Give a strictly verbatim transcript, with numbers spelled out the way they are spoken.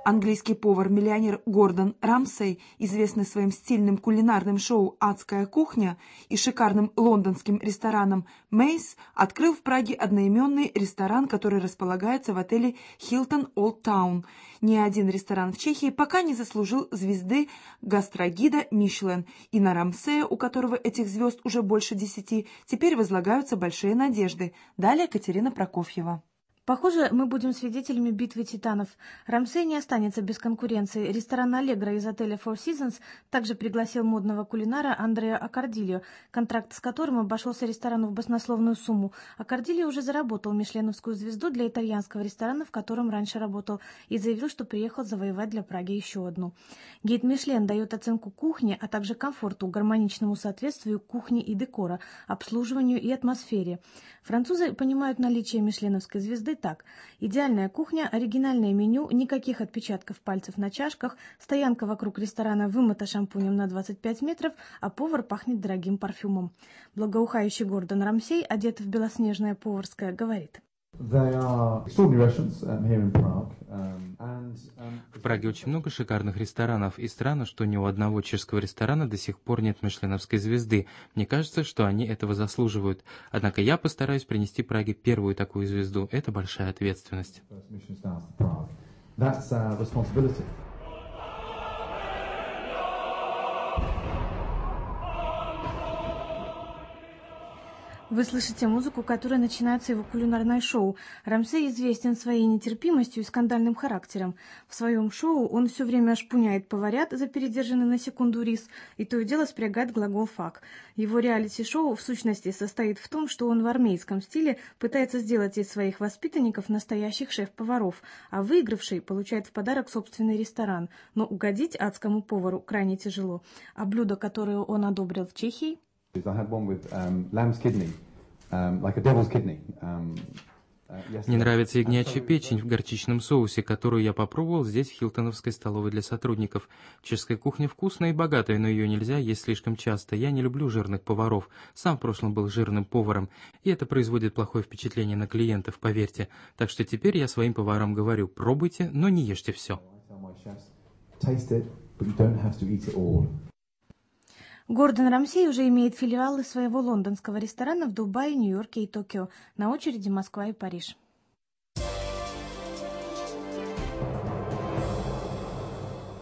Английский повар-миллионер Гордон Рамсей, известный своим стильным кулинарным шоу «Адская кухня» и шикарным лондонским рестораном «Мейс», открыл в Праге одноименный ресторан, который располагается в отеле «Хилтон Олд Таун». Ни один ресторан в Чехии пока не заслужил звезды гастрогида «Мишлен», и на Рамсея, у которого этих звезд уже больше десяти, теперь возлагаются большие надежды. Далее Катерина Прокофьева. Похоже, мы будем свидетелями битвы титанов. Рамсей не останется без конкуренции. Ресторан «Аллегро» из отеля Four Seasons также пригласил модного кулинара Андреа Аккордильо, контракт с которым обошелся ресторану в баснословную сумму. Аккордильо уже заработал мишленовскую звезду для итальянского ресторана, в котором раньше работал, и заявил, что приехал завоевать для Праги еще одну. Гид Мишлен дает оценку кухне, а также комфорту, гармоничному соответствию кухни и декора, обслуживанию и атмосфере. Французы понимают наличие мишленовской звезды так. Идеальная кухня, оригинальное меню, никаких отпечатков пальцев на чашках, стоянка вокруг ресторана вымыта шампунем на двадцать пять метров, а повар пахнет дорогим парфюмом. Благоухающий Гордон Рамсей, одет в белоснежное поварское, говорит. В Праге очень много шикарных ресторанов, и странно, что ни у одного чешского ресторана до сих пор нет мишленовской звезды. Мне кажется, что они этого заслуживают. Однако я постараюсь принести Праге первую такую звезду. Это большая ответственность. Вы слышите музыку, которая начинается его кулинарное шоу. Рамсей известен своей нетерпимостью и скандальным характером. В своем шоу он все время шпуняет поварят за передержанный на секунду рис и то и дело спрягает глагол «фак». Его реалити-шоу в сущности состоит в том, что он в армейском стиле пытается сделать из своих воспитанников настоящих шеф-поваров, а выигравший получает в подарок собственный ресторан. Но угодить адскому повару крайне тяжело. А блюдо, которое он одобрил в Чехии... Мне нравится ягнячья печень в горчичном соусе, которую я попробовал здесь, в хилтоновской столовой для сотрудников. Чешская кухня вкусная и богатая, но ее нельзя есть слишком часто. Я не люблю жирных поваров. Сам в прошлом был жирным поваром, и это производит плохое впечатление на клиентов, поверьте. Так что теперь я своим поварам говорю: пробуйте, но не ешьте все. Гордон Рамсей уже имеет филиалы своего лондонского ресторана в Дубае, Нью-Йорке и Токио. На очереди Москва и Париж.